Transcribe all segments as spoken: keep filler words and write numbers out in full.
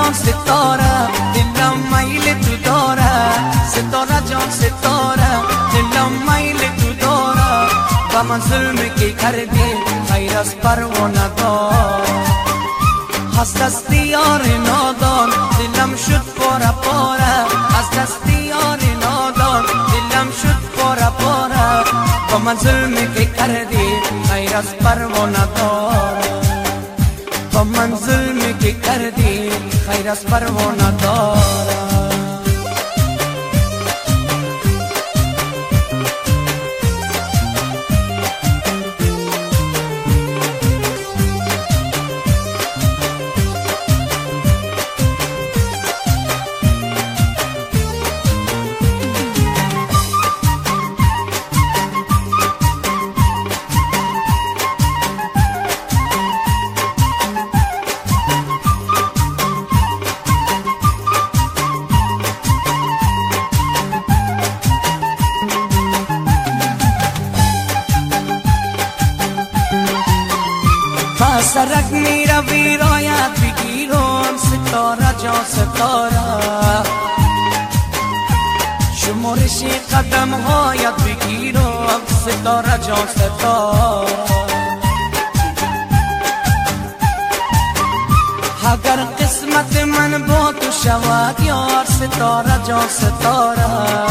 جان ستاره دلم میل تو داره ستاره جان ستاره دلم میل تو داره و من ظلمی که کردی خیر از پروانه دار از دست یار نادان دلم شد پاره پاره از دست یار نادان دلم شد پاره پاره و من ظلمی که کردی خیر از پروانه دار و من ظلمی که کردی خیر از پروانه دار سرک میره ویرایت بگیرم ستاره جان ستاره شمارش قدم هایت بگیرم ستاره جان ستاره اگر قسمت من با تو شود یار ستاره جان ستاره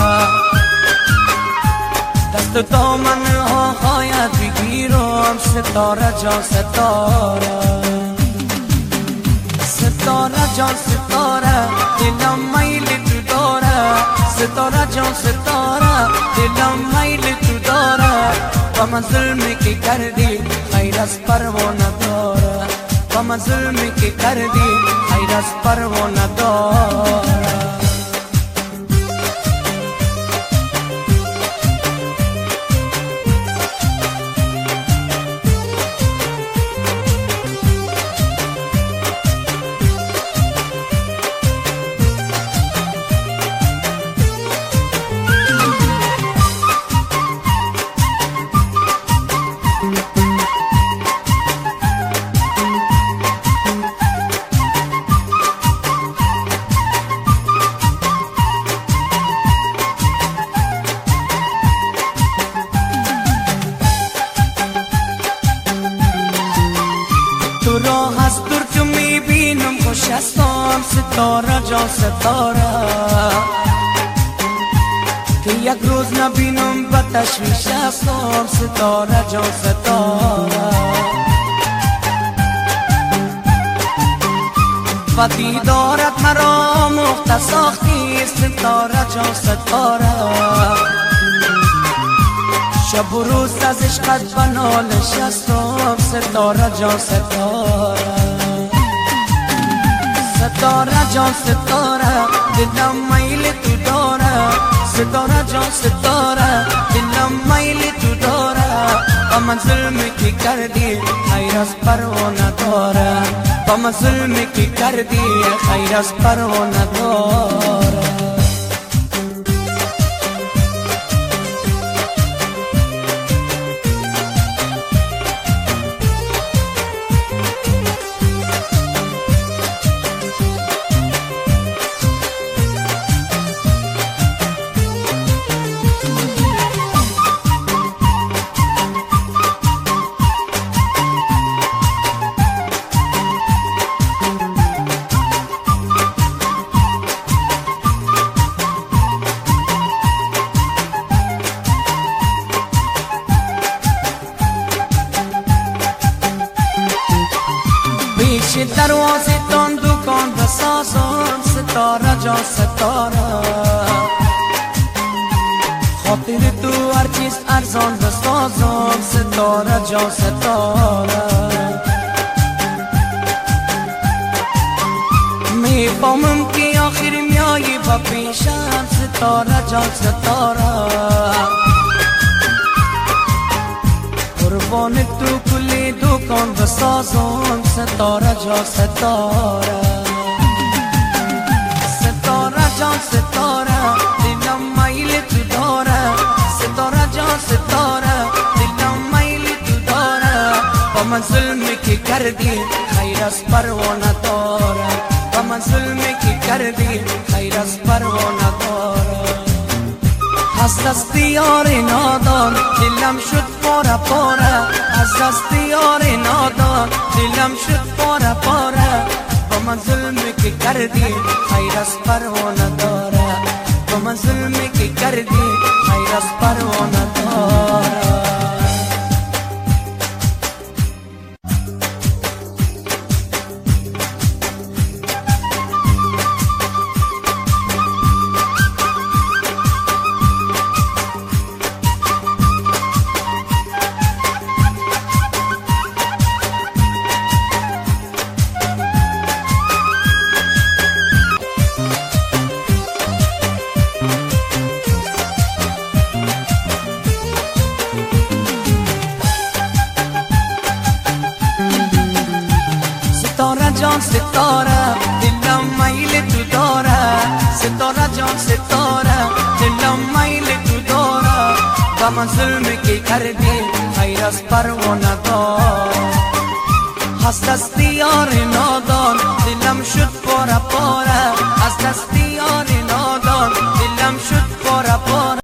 دست دامن ها هایت بگیرم ستاره جان ستاره ستاره جان ستاره دلم میل تو داره ستاره جان ستاره دلم میل تو داره و من ظلمی که کردی خیر از پروانه داره و من ظلمی که کردی خیر از پروانه داره تو راه از دور تو میبینم خوش هستم ستاره جان ستاره که یک روز نبینم به تشویش هستم ستاره جان ستاره و دیدارت مرا مخت ساختی ستاره جان ستاره شب و روز از عشقت بنا نشستم ستاره جان ستاره ستاره جان ستاره دلم میل تو داره ستاره جان ستاره دلم میل تو داره و من ظلمی که کردی خیر از پروانه داره و من ظلمی که کردی خیر از پروانه داره پیش دروازه تان دکان بسازم ستاره جان ستاره خاطر تو هر چیز ارزان بسازم ستاره جان ستاره میفهمم که آخر میایی با پیشم ستاره جان ستاره قربان تو کلی دکان بسازم ستاره جان ستاره ستاره جان ستاره دلم میل تو داره ستاره جان ستاره دلم میل تو داره و من ظلمی که کردی خیر از پروانه داره و من من ظلمی که کردی خیر از پروانه دارم. از دست یار نادان دلم شد پاره پاره، از دست یار نادان دلم شد پاره پاره. با من ظلمی که کردی خیر از پروانه داره، با من ظلمی که کردی خیر از پروانه داره. ستاره جان ستاره دلم میل تو داره، ستاره جان ستاره دلم میل تو داره. با من ظلمی که کردی خیر از پروانه دار. از دست یار نادان دلم شد پاره پاره، از دست یار نادان دلم شد پاره پاره.